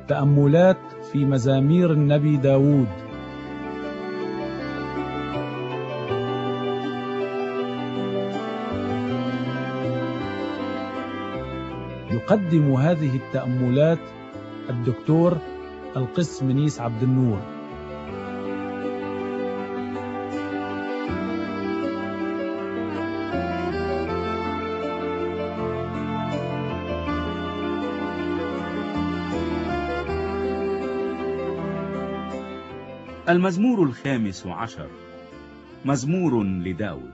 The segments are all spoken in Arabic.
تأملات في مزامير النبي داود. يقدم هذه التأملات الدكتور القس منيس عبد النور. المزمور 15، مزمور لداود.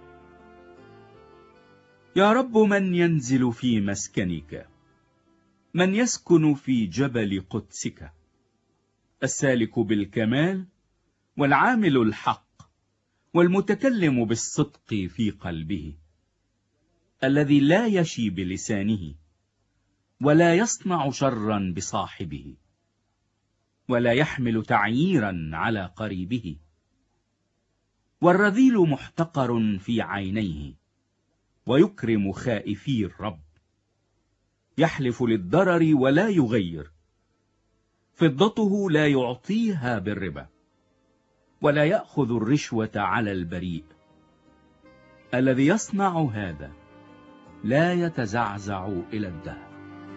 يا رب، من ينزل في مسكنك؟ من يسكن في جبل قدسك؟ السالك بالكمال والعامل الحق والمتكلم بالصدق في قلبه، الذي لا يشي بلسانه ولا يصنع شرا بصاحبه ولا يحمل تعييرا على قريبه. والرذيل محتقر في عينيه ويكرم خائفي الرب. يحلف للضرر ولا يغير، فضته لا يعطيها بالربا، ولا يأخذ الرشوة على البريء. الذي يصنع هذا لا يتزعزع إلى الدهر.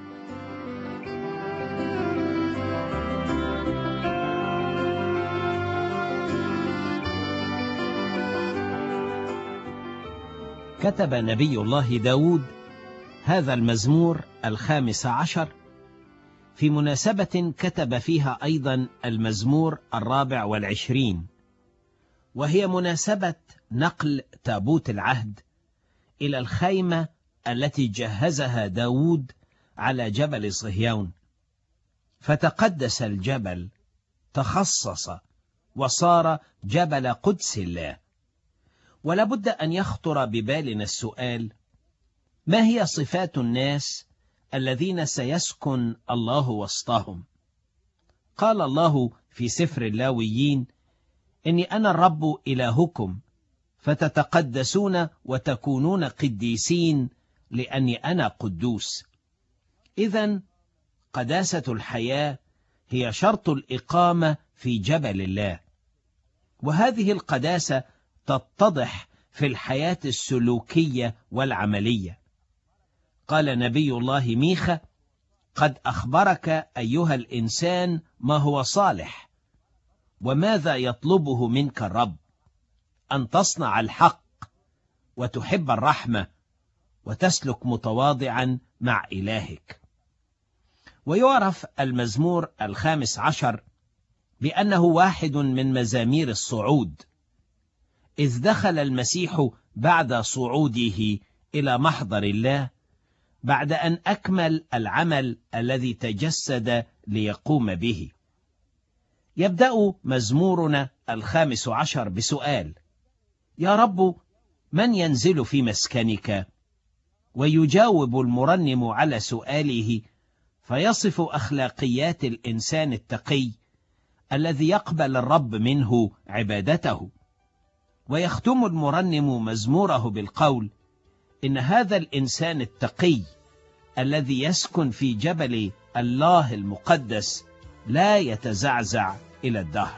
كتب نبي الله داود هذا المزمور 15 في مناسبة كتب فيها أيضا المزمور 24، وهي مناسبة نقل تابوت العهد إلى الخيمة التي جهزها داود على جبل صهيون. فتقدس الجبل، تخصص وصار جبل قدس الله. ولابد أن يخطر ببالنا السؤال: ما هي صفات الناس الذين سيسكن الله وسطهم؟ قال الله في سفر اللاويين: إني أنا الرب إلهكم فتتقدسون وتكونون قديسين لأني أنا قدوس. إذن قداسة الحياة هي شرط الإقامة في جبل الله، وهذه القداسة تتضح في الحياة السلوكية والعملية. قال نبي الله ميخا: قد أخبرك أيها الإنسان ما هو صالح، وماذا يطلبه منك الرب، أن تصنع الحق وتحب الرحمة وتسلك متواضعا مع إلهك. ويعرف المزمور 15 بأنه واحد من مزامير الصعود، إذ دخل المسيح بعد صعوده إلى محضر الله بعد أن أكمل العمل الذي تجسد ليقوم به. يبدأ مزمورنا 15 بسؤال: يا رب، من ينزل في مسكنك؟ ويجاوب المرنم على سؤاله فيصف أخلاقيات الإنسان التقي الذي يقبل الرب منه عبادته. ويختم المرنم مزموره بالقول: إن هذا الإنسان التقي الذي يسكن في جبل الله المقدس لا يتزعزع إلى الدهر.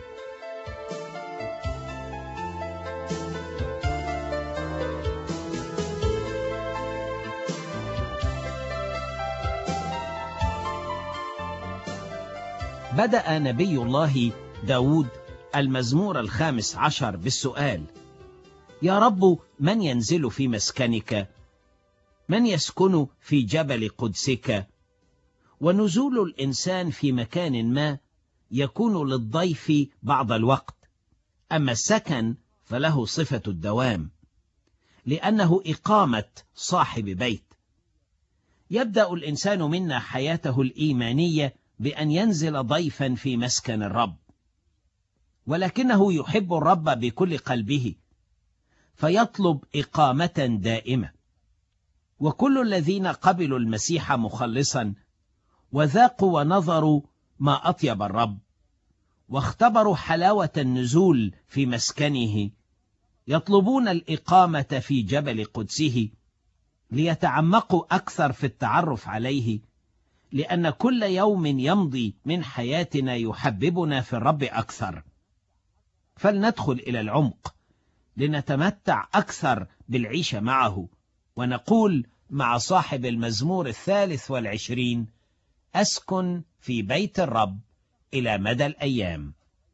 بدأ نبي الله داود المزمور 15 بالسؤال: يا رب، من ينزل في مسكنك؟ من يسكن في جبل قدسك؟ ونزول الإنسان في مكان ما يكون للضيف بعض الوقت، أما السكن فله صفة الدوام، لأنه إقامة صاحب بيت. يبدأ الإنسان منا حياته الإيمانية بأن ينزل ضيفا في مسكن الرب، ولكنه يحب الرب بكل قلبه فيطلب إقامة دائمة. وكل الذين قبلوا المسيح مخلصا وذاقوا ونظروا ما أطيب الرب واختبروا حلاوة النزول في مسكنه يطلبون الإقامة في جبل قدسه ليتعمقوا أكثر في التعرف عليه، لأن كل يوم يمضي من حياتنا يحببنا في الرب أكثر. فلندخل إلى العمق لنتمتع أكثر بالعيشة معه، ونقول مع صاحب المزمور 23: أسكن في بيت الرب إلى مدى الأيام.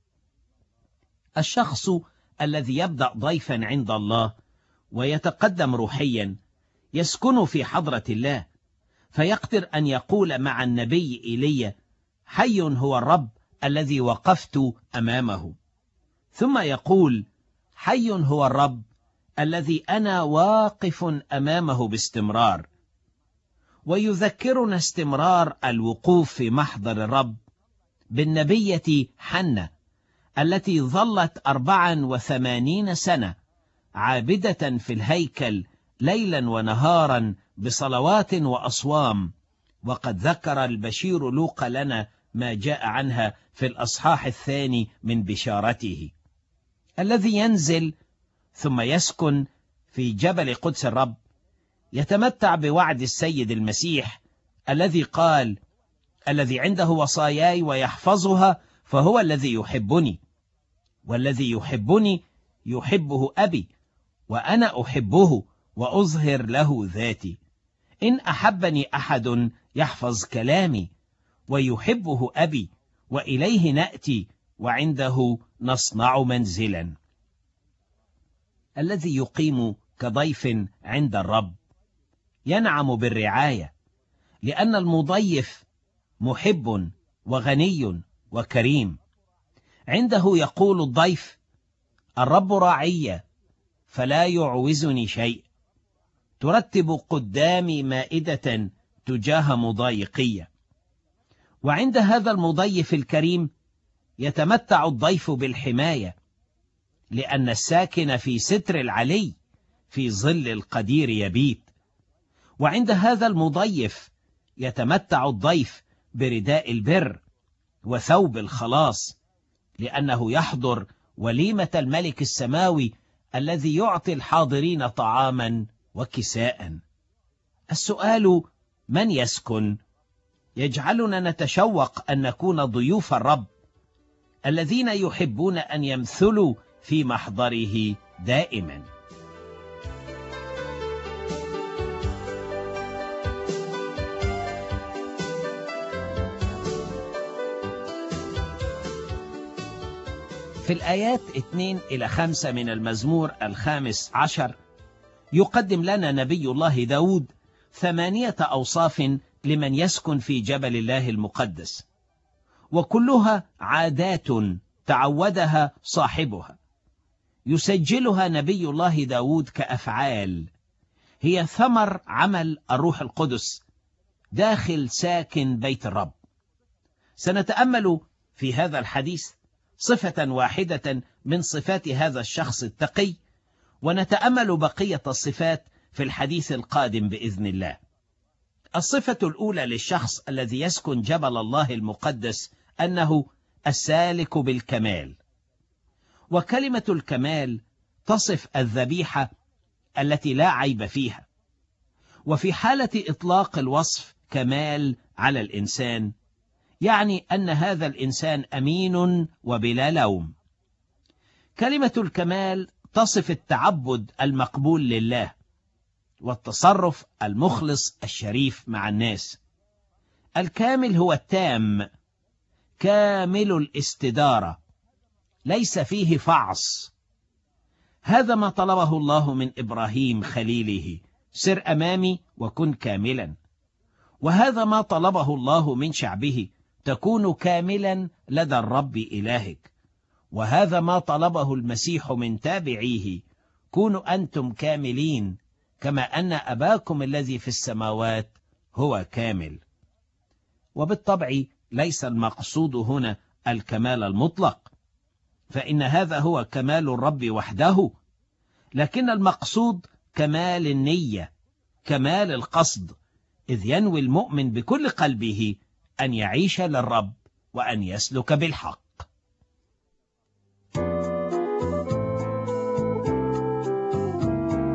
الشخص الذي يبدأ ضيفا عند الله ويتقدم روحيا يسكن في حضرة الله، فيقدر أن يقول مع النبي إيليا: حي هو الرب الذي وقفت أمامه. ثم يقول: حي هو الرب الذي أنا واقف أمامه باستمرار. ويذكرنا استمرار الوقوف في محضر الرب بالنبية حنة التي ظلت 84 سنة عابدة في الهيكل ليلا ونهارا بصلوات وأصوام، وقد ذكر البشير لوقا لنا ما جاء عنها في الأصحاح 2 من بشارته. الذي ينزل ثم يسكن في جبل قدس الرب يتمتع بوعد السيد المسيح الذي قال: الذي عنده وصاياي ويحفظها فهو الذي يحبني، والذي يحبني يحبه أبي، وأنا أحبه وأظهر له ذاتي. إن أحبني أحد يحفظ كلامي، ويحبه أبي، وإليه نأتي وعنده نصنع منزلا. الذي يقيم كضيف عند الرب ينعم بالرعاية، لأن المضيف محب وغني وكريم. عنده يقول الضيف: الرب راعي فلا يعوزني شيء، ترتب قدامي مائدة تجاه مضايقية. وعند هذا المضيف الكريم يتمتع الضيف بالحماية، لأن الساكن في ستر العلي في ظل القدير يبيت. وعند هذا المضيف يتمتع الضيف برداء البر وثوب الخلاص، لأنه يحضر وليمة الملك السماوي الذي يعطي الحاضرين طعاما وكساء. السؤال: من يسكن؟ يجعلنا نتشوق أن نكون ضيوف الرب الذين يحبون أن يمثلوا في محضره دائما. في الآيات 2-5 من المزمور 15 يقدم لنا نبي الله داود 8 أوصاف لمن يسكن في جبل الله المقدس، وكلها عادات تعودها صاحبها، يسجلها نبي الله داود كأفعال هي ثمر عمل الروح القدس داخل ساكن بيت الرب. سنتأمل في هذا الحديث صفة واحدة من صفات هذا الشخص التقي، ونتأمل بقية الصفات في الحديث القادم بإذن الله. الصفة الأولى للشخص الذي يسكن جبل الله المقدس أنه السالك بالكمال. وكلمة الكمال تصف الذبيحة التي لا عيب فيها. وفي حالة إطلاق الوصف كمال على الإنسان يعني أن هذا الإنسان أمين وبلا لوم. كلمة الكمال تصف التعبد المقبول لله والتصرف المخلص الشريف مع الناس. الكامل هو التام، كامل الاستدارة، ليس فيه فعص. هذا ما طلبه الله من إبراهيم خليله: سر أمامي وكن كاملا. وهذا ما طلبه الله من شعبه: تكون كاملا لدى الرب إلهك. وهذا ما طلبه المسيح من تابعيه: كونوا أنتم كاملين كما أن أباكم الذي في السماوات هو كامل. وبالطبع ليس المقصود هنا الكمال المطلق، فإن هذا هو كمال الرب وحده، لكن المقصود كمال النية، كمال القصد، إذ ينوي المؤمن بكل قلبه أن يعيش للرب وأن يسلك بالحق.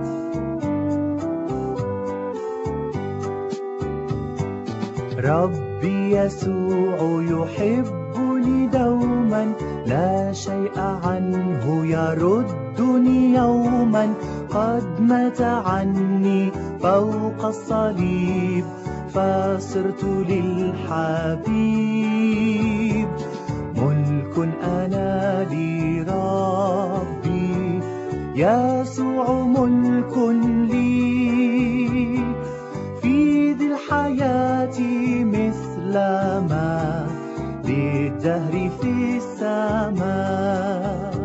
رب ربي يسوع يحبني دوما، لا شيء عنه يردني يوما. قد مات عني فوق الصليب، فصرت للحبيب. ملك أنا لربي، يسوع ملك لي. في ذي الحياة مثل ما للدهر في السماء.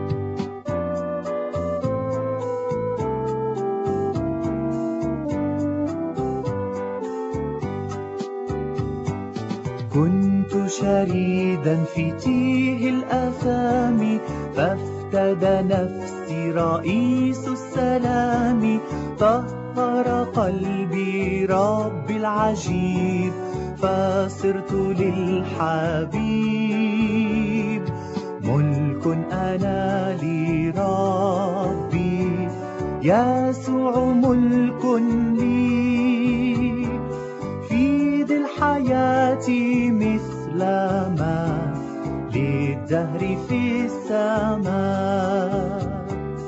كنت شريدا في تيه الآثام، فافتدى نفسي رئيس السلام. طهر قلبي ربي العجيب، فصرت للحبيب. ملك أنا لربي، يسوع ملك لي. في ذي الحياة مثل ما للدهر في السماء.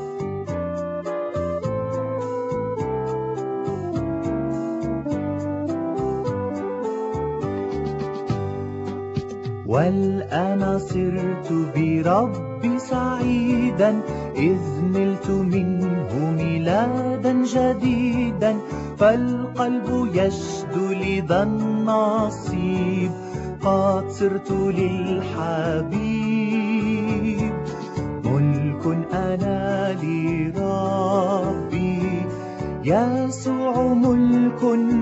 والآن صرت بربي سعيدا، إذ نلت منه ميلادا جديدا. فالقلب يشدو لذا النصيب، قد صرت للحبيب. ملك أنا لربي، يسوع ملك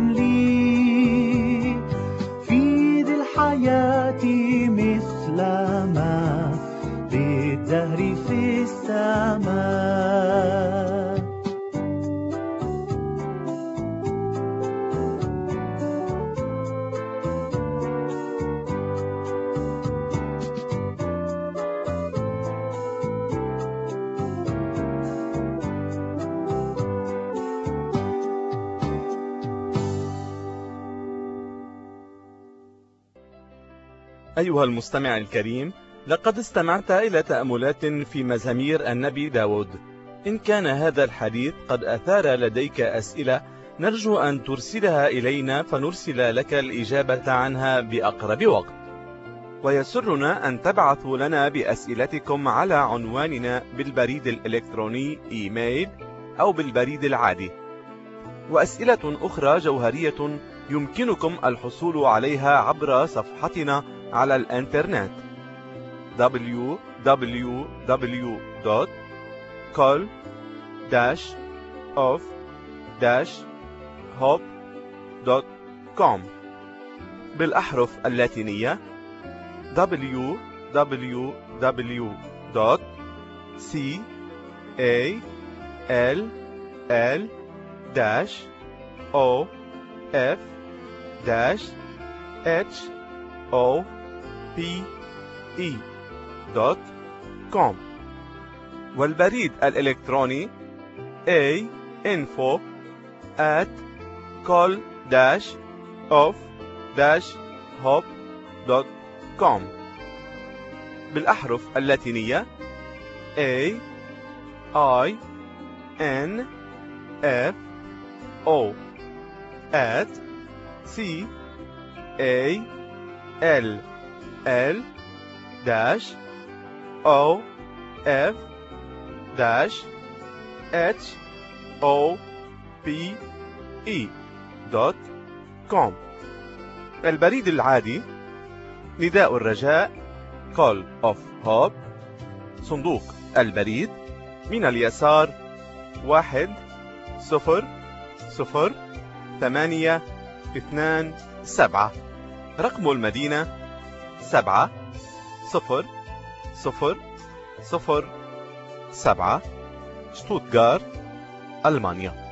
لي. في ذي الحياة مثل ما للدهر في السماء. أيها المستمع الكريم، لقد استمعت إلى تأملات في مزامير النبي داود. إن كان هذا الحديث قد أثار لديك أسئلة، نرجو أن ترسلها إلينا فنرسل لك الإجابة عنها بأقرب وقت. ويسرنا أن تبعثوا لنا بأسئلتكم على عنواننا بالبريد الإلكتروني إيميل أو بالبريد العادي. وأسئلة أخرى جوهرية يمكنكم الحصول عليها عبر صفحتنا على الإنترنت www.call-of-hope.com بالأحرف اللاتينية www.call-of-hope.com والبريد الإلكتروني info@call-of-hope.com بالأحرف اللاتينية CALL-OF@CALL-OFF.com البريد العادي نداء الرجاء Call of Hope، صندوق البريد من اليسار 1002827، رقم المدينة 70007، شتوتغارت، ألمانيا.